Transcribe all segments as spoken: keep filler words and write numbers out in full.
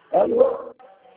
Alô?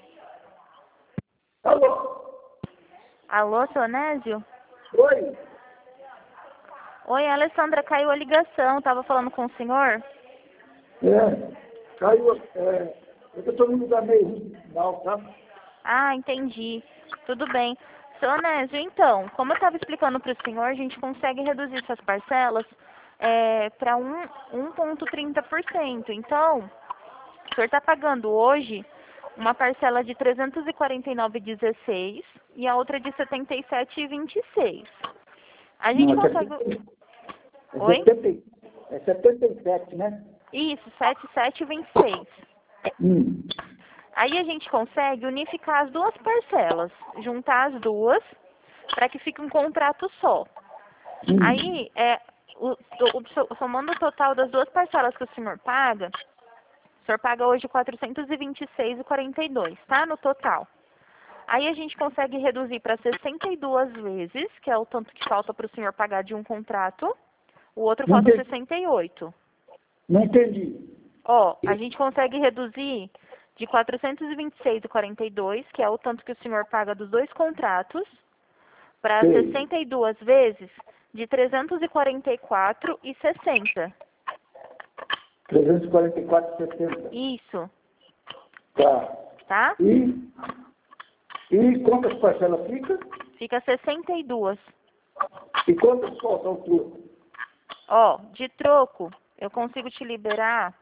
Alô? Alô, seu Onésio? Oi? Oi, Alessandra, caiu a ligação. Tava falando com o senhor? É, caiu, é, eu estou num lugar meio mal, tá? Ah, entendi. Tudo bem. Seu Onésio, então, como eu estava explicando para o senhor, a gente consegue reduzir essas parcelas é, para um, um vírgula trinta por cento. Então, o senhor está pagando hoje uma parcela de trezentos e quarenta e nove vírgula dezesseis e a outra de setenta e sete vírgula vinte e seis. A gente Não, é consegue... setenta, é Oi? setenta, é setenta e sete, né? Isso, setenta e sete vírgula vinte e seis. Hum. Aí a gente consegue unificar as duas parcelas, juntar as duas, para que fique um contrato só. Hum. Aí, é, o, o, o, somando o total das duas parcelas que o senhor paga, o senhor paga hoje quatrocentos e vinte e seis reais e quarenta e dois centavos, tá? No total. Aí a gente consegue reduzir para sessenta e duas vezes, que é o tanto que falta para o senhor pagar de um contrato. O outro Não falta entendi. sessenta e oito. Não entendi. Ó, a gente consegue reduzir de quatrocentos e vinte e seis reais e quarenta e dois centavos, que é o tanto que o senhor paga dos dois contratos, para Sei. sessenta e duas vezes de trezentos e quarenta e quatro reais e sessenta centavos. trezentos e quarenta e quatro reais e sessenta centavos. Isso, Tá. tá? E, e quantas parcelas fica? Fica sessenta e duas. E quantas faltam tudo? Ó, de troco, eu consigo te liberar...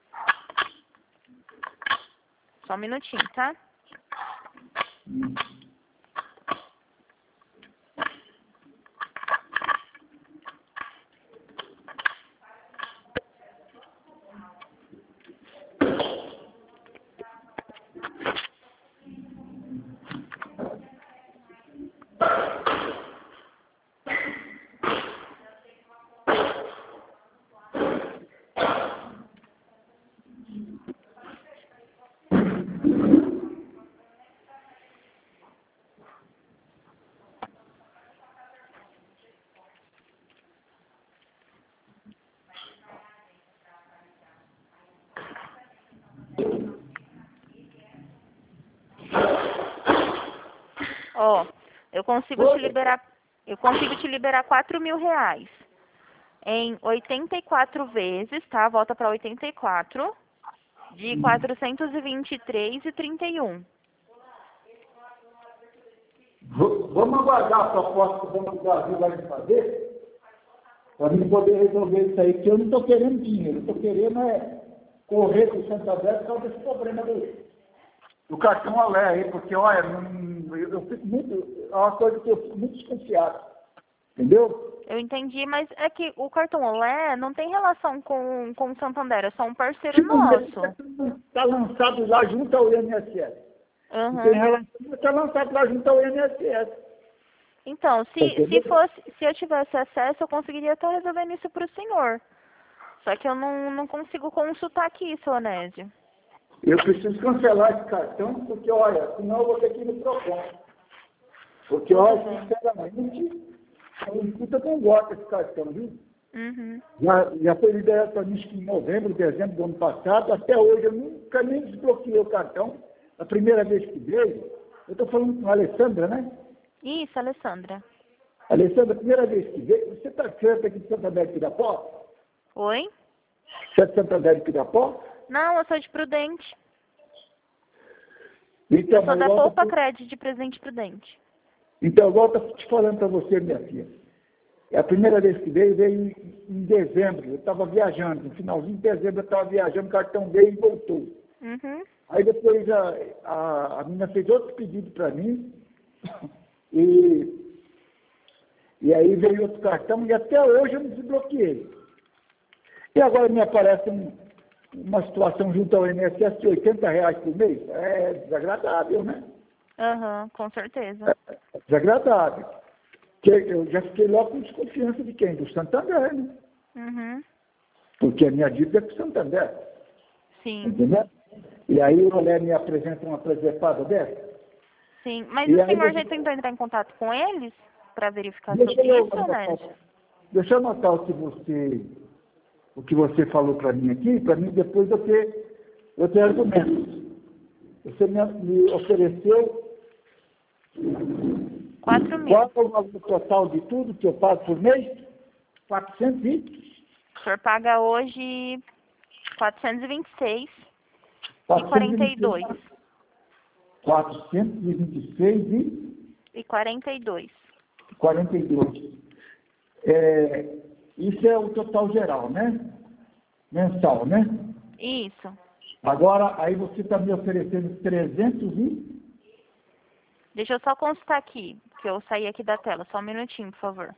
Só um minutinho, tá? Hum. Ó, eu consigo te liberar, eu consigo te liberar quatro mil reais em oitenta e quatro vezes, tá? Volta para oitenta e quatro, de quatrocentos e vinte e três reais e trinta e um. V- Vamos aguardar a proposta que o Banco do Brasil vai me fazer para mim poder resolver isso aí, porque eu não estou querendo dinheiro, eu estou querendo é correr com o Santander por causa desse problema do, do cartão Alé aí, porque olha, não, eu, eu fico muito, é uma coisa que eu fico muito desconfiado, entendeu? Eu entendi, mas é que o cartão Olé não tem relação com, com o Santander, é só um parceiro Tipo, nosso. está lançado lá junto ao I N S S. Não tem Uhum. relação, mas está lançado lá junto ao I N S S. Então, se, se Entendeu? fosse, se eu tivesse acesso, eu conseguiria estar resolvendo isso para o senhor. Só que eu não, não consigo consultar aqui, seu Onésio. Eu preciso cancelar esse cartão, porque, olha, senão eu vou ter que ir no Procon. Porque, Tudo olha, bem. sinceramente, eu escuta com gosto esse cartão, viu? Uhum. Já, já foi liberado para mim acho que em novembro, dezembro do ano passado, até hoje eu nunca nem desbloqueei o cartão. A primeira vez que veio, eu estou falando com a Alessandra, né? Isso, Alessandra. Alessandra, a primeira vez que veio, você está certo aqui de Santander de Pirapó? Oi? Você é de Santander de Pirapó? Não, eu sou de Prudente. Então, Eu sou mas da igual eu Poupa tô- Crédito de Presidente Prudente. então, igual eu estou te falando para você, minha filha. É a primeira vez que veio, veio em, em dezembro. Eu estava viajando. No finalzinho de dezembro eu estava viajando, o cartão veio e voltou. Uhum. Aí depois a, a, a menina fez outro pedido para mim. E, e aí veio outro cartão e até hoje eu não desbloqueei. E agora me aparece um, uma situação junto ao I N S S de oitenta reais por mês. É desagradável, né? Aham, com certeza. É desagradável. Que eu já fiquei logo com desconfiança de quem? Do Santander, né? Uhum. Porque a minha dívida é com o Santander. Sim, Entendeu? E aí o Olé me apresenta uma presepada dessa. sim. Mas E o aí, senhor já tentou entrar em contato com eles para verificar deixa sobre eu isso, anotar, Onésio? deixa eu anotar o que você, o que você falou para mim aqui, para mim depois eu ter, eu ter argumentos. você me, me ofereceu quatro mil. qual é o valor total de tudo que eu pago por mês? quatrocentos e... O senhor paga hoje quatrocentos e vinte e seis e quarenta e dois. quatrocentos e vinte e seis E quarenta e dois. e quarenta e dois. É, isso é o total geral, né? Mensal, né? Isso. Agora, aí você está me oferecendo trezentos e... Deixa eu só consultar aqui, que eu saí aqui da tela. Só um minutinho, por favor.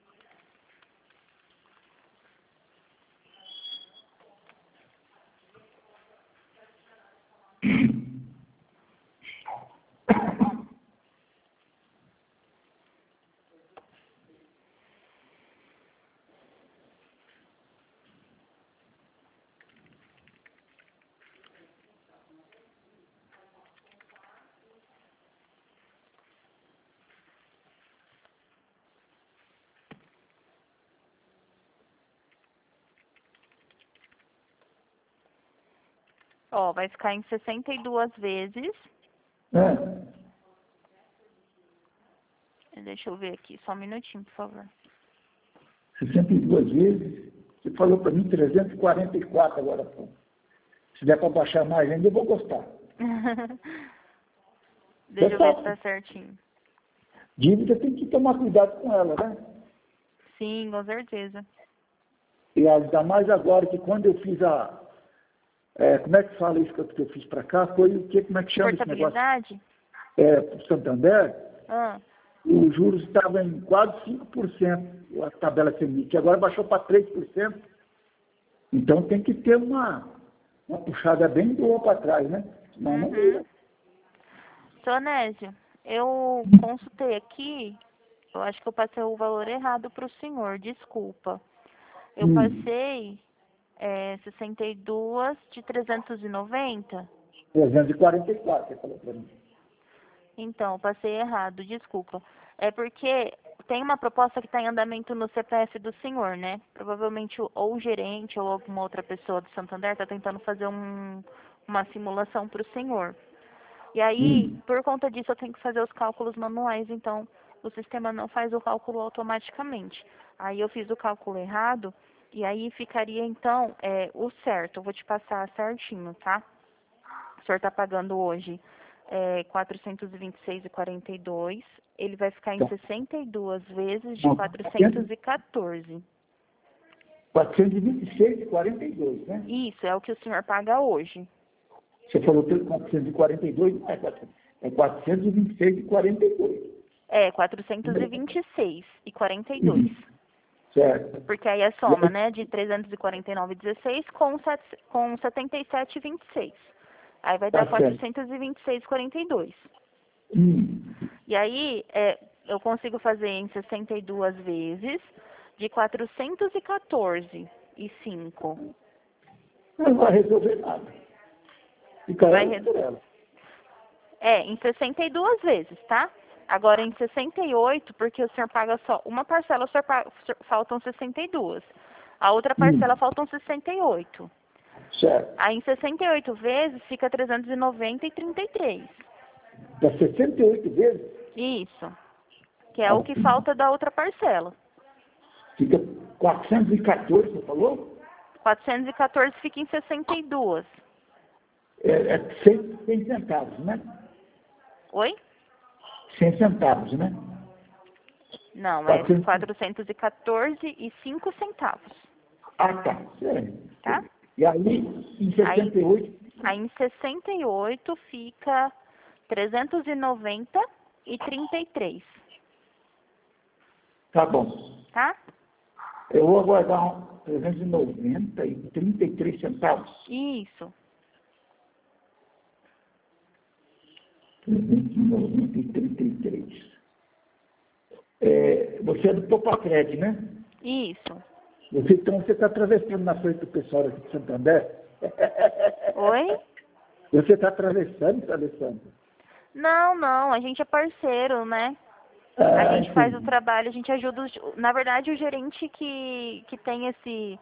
Ó, vai ficar em sessenta e duas vezes. É, Deixa eu ver aqui, só um minutinho, por favor. sessenta e duas vezes. Você falou para mim trezentos e quarenta e quatro agora, pô. Se der para baixar mais ainda, eu vou gostar. Deixa eu ver se tá certinho. Dívida tem que tomar cuidado com ela, né? Sim, com certeza. E ainda mais agora que quando eu fiz a... É, como é que fala isso que eu, que eu fiz para cá? Foi o que? Como é que chama esse negócio? Portabilidade? É, para o Santander, Ah, os juros estavam em quase cinco por cento, a tabela Selic, agora baixou para três por cento. Então tem que ter uma, uma puxada bem boa para trás, né? Senão não uhum. vira. Seu Onésio, eu consultei aqui, eu acho que eu passei o valor errado para o senhor, desculpa. Eu Hum. passei é, sessenta e duas de trezentos e noventa. trezentos e quarenta e quatro, você falou para mim. Então, eu passei errado, desculpa. É porque tem uma proposta que está em andamento no C P F do senhor, né? Provavelmente o- ou o gerente ou alguma outra pessoa do Santander está tentando fazer um, uma simulação para o senhor. E aí, Hum. por conta disso, eu tenho que fazer os cálculos manuais, então o sistema não faz o cálculo automaticamente. Aí eu fiz o cálculo errado, e aí ficaria, então, é, o certo. Eu vou te passar certinho, tá? O senhor está pagando hoje é, quatrocentos e vinte e seis e quarenta e dois. Ele vai ficar em Então, sessenta e duas vezes de não, quatrocentos e quatorze. quatrocentos e vinte e seis e quarenta e dois, né? Isso é o que o senhor paga hoje. Você falou que quatrocentos e quarenta e dois, não é quatrocentos, é quatrocentos e vinte e seis e quarenta e dois. É, quatrocentos e vinte e seis e quarenta e dois. Certo. Porque aí é soma, né, de trezentos e quarenta e nove vírgula dezesseis com, set- com setenta e sete vírgula vinte e seis. Aí vai dar Tá certo. quatrocentos e vinte e seis vírgula quarenta e dois. Hum. E aí é, eu consigo fazer em sessenta e duas vezes de quatrocentos e quatorze e cinco. Não vai resolver nada. Fica Vai ela re- por ela. É, em sessenta e duas vezes, tá? Agora em sessenta e oito, porque o senhor paga só uma parcela, o senhor paga, o senhor- faltam sessenta e duas. A outra parcela Hum. faltam sessenta e oito. Certo. Aí em sessenta e oito vezes fica trezentos e noventa e trinta e três. Dá sessenta e oito vezes, Isso. Que é o que falta da outra parcela. fica quatrocentos e quatorze, você falou? quatrocentos e quatorze fica em sessenta e duas. É, é cem, cem centavos, né? Oi? cem centavos, né? Não, é quatrocentos. quatrocentos e quatorze e cinco centavos. Ah, tá. Sério. Tá? E aí, em sessenta e oito, Aí em sessenta e oito fica trezentos e noventa e trinta e três. tá bom. Tá? Eu vou aguardar um trezentos e noventa e trinta e três centavos. Isso. trezentos e noventa e trinta e três. É, você é do Topacred, né? Isso. Você, então você está atravessando na frente do pessoal aqui de Santander? Oi? Você está atravessando, Alessandro? Não, não, a gente é parceiro, né? Ah, A gente faz o entendi. trabalho, a gente ajuda, os, na verdade, o gerente que, que tem esse,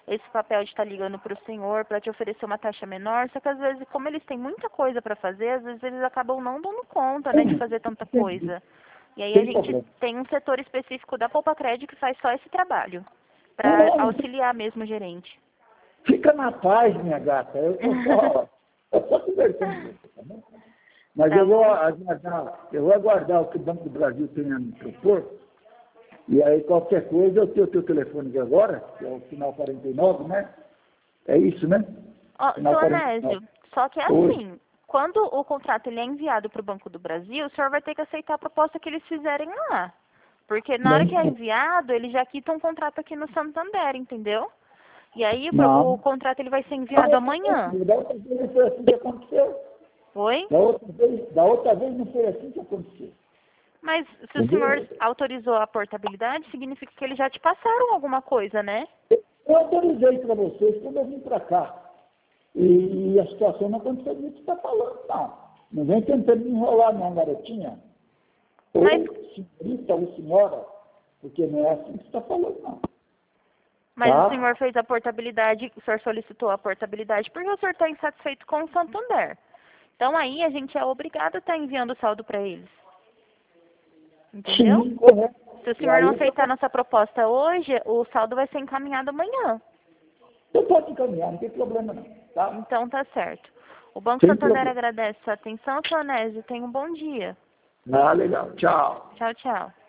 esse papel de estar ligando para o senhor para te oferecer uma taxa menor, só que às vezes, como eles têm muita coisa para fazer, às vezes eles acabam não dando conta, né, de fazer tanta coisa. E aí a Sem gente problema. tem um setor específico da Poupa Crédito que faz só esse trabalho, Não, para não, auxiliar mesmo o gerente. fica na paz, minha gata. Eu tô só, eu só conversando com você, tá bom? Mas Tá eu vou bom. aguardar, eu vou aguardar o que o Banco do Brasil tem a me propor. E aí, qualquer coisa, eu tenho o teu telefone aqui agora, que é o final quarenta e nove, né? É isso, né? Ó, Final seu quarenta e Onésio, nove. só que é Oi. assim, quando o contrato ele é enviado para o Banco do Brasil, o senhor vai ter que aceitar a proposta que eles fizerem lá. Porque na hora que é Não, enviado, eles já quitam um contrato aqui no Santander, entendeu? E aí o, pro- o não. contrato ele vai ser enviado amanhã. Da outra vez não foi assim que aconteceu. Oi? Da outra vez, da outra vez não foi assim que aconteceu. Mas se o senhor Entendeu? autorizou a portabilidade, significa que eles já te passaram alguma coisa, né? Eu autorizei para vocês quando eu vim para cá. E a situação não aconteceu do que você está falando, não. Não vem tentando me enrolar, não, garotinha. Ou Mas, senhorita ou senhora, porque não é assim que você está falando, não. mas o Tá? senhor fez a portabilidade, o senhor solicitou a portabilidade porque o senhor está insatisfeito com o Santander. Então aí a gente é obrigado a estar enviando o saldo para eles. Entendeu? Sim, correto. Se o E senhor não aí, aceitar nossa proposta hoje, o saldo vai ser encaminhado amanhã. eu posso encaminhar, não tem problema, não. Tá? Então tá certo. O Banco Sem Santander problema. agradece sua atenção, seu Onésio. Tenha um bom dia. Ah, legal. Tchau. Tchau, tchau.